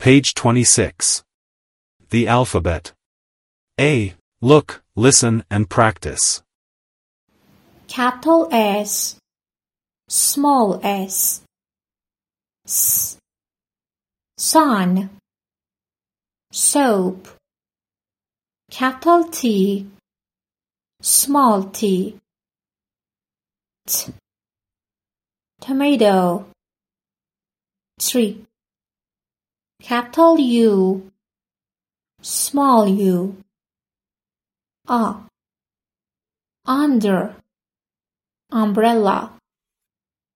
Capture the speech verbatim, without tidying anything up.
Page twenty-six. The alphabet. A. Look, listen, and practice. Capital S, small s, S, sun, soap. Capital T, small t, T, tomato, tree. Capital U, small u, A, under, umbrella.